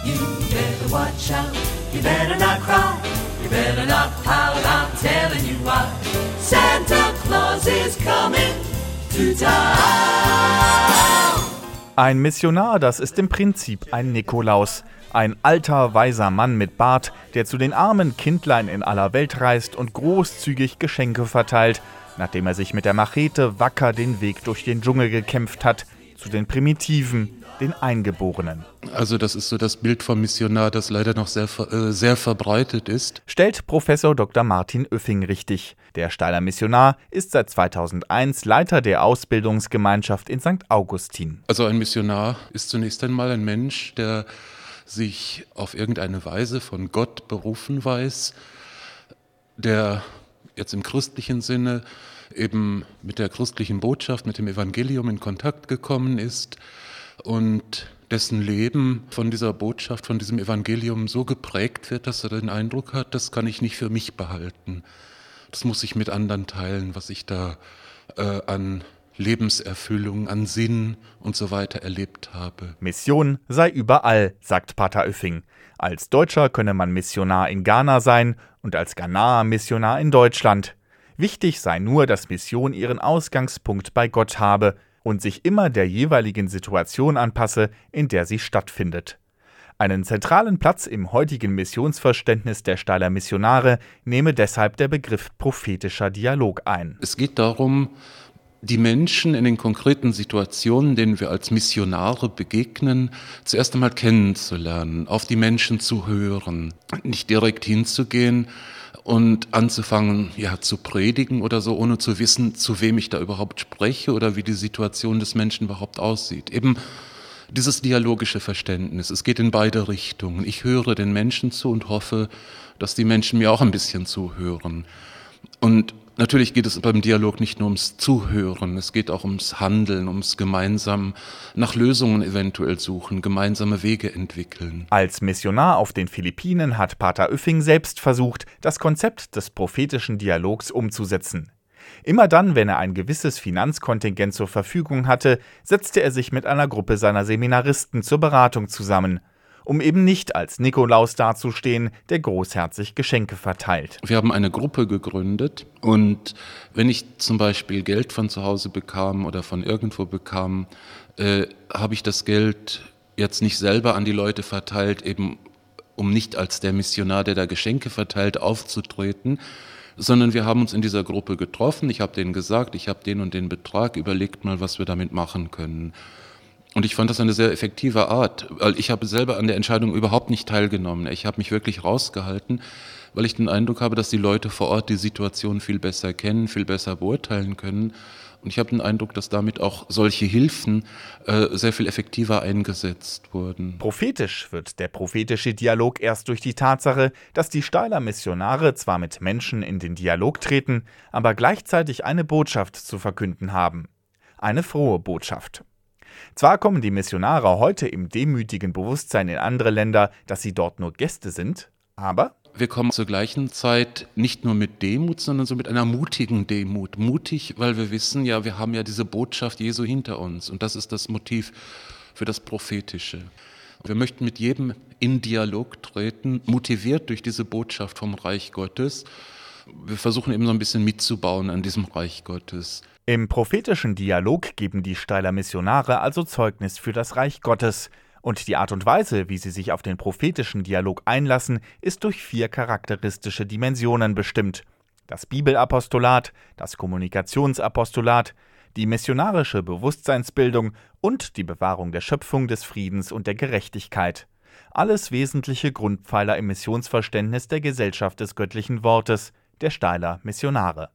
You better watch out, you better not cry, you better not pout, I'm telling you why. Santa Claus is coming to town. Ein Missionar, das ist im Prinzip ein Nikolaus. Ein alter, weiser Mann mit Bart, der zu den armen Kindlein in aller Welt reist und großzügig Geschenke verteilt, nachdem er sich mit der Machete wacker den Weg durch den Dschungel gekämpft hat, zu den Primitiven, den Eingeborenen. Also das ist so das Bild vom Missionar, das leider noch sehr verbreitet ist. Stellt Professor Dr. Martin Oeffing richtig. Der Steyler Missionar ist seit 2001 Leiter der Ausbildungsgemeinschaft in St. Augustin. Also ein Missionar ist zunächst einmal ein Mensch, der sich auf irgendeine Weise von Gott berufen weiß, der jetzt im christlichen Sinne eben mit der christlichen Botschaft, mit dem Evangelium in Kontakt gekommen ist und dessen Leben von dieser Botschaft, von diesem Evangelium so geprägt wird, dass er den Eindruck hat, das kann ich nicht für mich behalten. Das muss ich mit anderen teilen, was ich da an Lebenserfüllung, an Sinn und so weiter erlebt habe. Mission sei überall, sagt Pater Oeffing. Als Deutscher könne man Missionar in Ghana sein und als Ghanaer Missionar in Deutschland. Wichtig sei nur, dass Mission ihren Ausgangspunkt bei Gott habe und sich immer der jeweiligen Situation anpasse, in der sie stattfindet. Einen zentralen Platz im heutigen Missionsverständnis der Steyler Missionare nehme deshalb der Begriff prophetischer Dialog ein. Es geht darum, die Menschen in den konkreten Situationen, denen wir als Missionare begegnen, zuerst einmal kennenzulernen, auf die Menschen zu hören, nicht direkt hinzugehen und anzufangen, zu predigen oder so, ohne zu wissen, zu wem ich da überhaupt spreche oder wie die Situation des Menschen überhaupt aussieht. Eben dieses dialogische Verständnis, es geht in beide Richtungen. Ich höre den Menschen zu und hoffe, dass die Menschen mir auch ein bisschen zuhören. Und natürlich geht es beim Dialog nicht nur ums Zuhören, es geht auch ums Handeln, ums gemeinsam nach Lösungen eventuell suchen, gemeinsame Wege entwickeln. Als Missionar auf den Philippinen hat Pater Oeffing selbst versucht, das Konzept des prophetischen Dialogs umzusetzen. Immer dann, wenn er ein gewisses Finanzkontingent zur Verfügung hatte, setzte er sich mit einer Gruppe seiner Seminaristen zur Beratung zusammen, um eben nicht als Nikolaus dazustehen, der großherzig Geschenke verteilt. Wir haben eine Gruppe gegründet und wenn ich zum Beispiel Geld von zu Hause bekam oder von irgendwo bekam, habe ich das Geld jetzt nicht selber an die Leute verteilt, eben um nicht als der Missionar, der da Geschenke verteilt, aufzutreten, sondern wir haben uns in dieser Gruppe getroffen. Ich habe denen gesagt, ich habe den und den Betrag, überlegt mal, was wir damit machen können. Und ich fand das eine sehr effektive Art, weil ich habe selber an der Entscheidung überhaupt nicht teilgenommen. Ich habe mich wirklich rausgehalten, weil ich den Eindruck habe, dass die Leute vor Ort die Situation viel besser kennen, viel besser beurteilen können. Und ich habe den Eindruck, dass damit auch solche Hilfen sehr viel effektiver eingesetzt wurden. Prophetisch wird der prophetische Dialog erst durch die Tatsache, dass die Steyler Missionare zwar mit Menschen in den Dialog treten, aber gleichzeitig eine Botschaft zu verkünden haben. Eine frohe Botschaft. Zwar kommen die Missionare heute im demütigen Bewusstsein in andere Länder, dass sie dort nur Gäste sind, aber wir kommen zur gleichen Zeit nicht nur mit Demut, sondern so mit einer mutigen Demut. Mutig, weil wir wissen, wir haben ja diese Botschaft Jesu hinter uns und das ist das Motiv für das Prophetische. Wir möchten mit jedem in Dialog treten, motiviert durch diese Botschaft vom Reich Gottes. Wir versuchen eben so ein bisschen mitzubauen an diesem Reich Gottes. Im prophetischen Dialog geben die Steyler Missionare also Zeugnis für das Reich Gottes. Und die Art und Weise, wie sie sich auf den prophetischen Dialog einlassen, ist durch 4 charakteristische Dimensionen bestimmt. Das Bibelapostolat, das Kommunikationsapostolat, die missionarische Bewusstseinsbildung und die Bewahrung der Schöpfung, des Friedens und der Gerechtigkeit. Alles wesentliche Grundpfeiler im Missionsverständnis der Gesellschaft des göttlichen Wortes, der Steyler Missionare.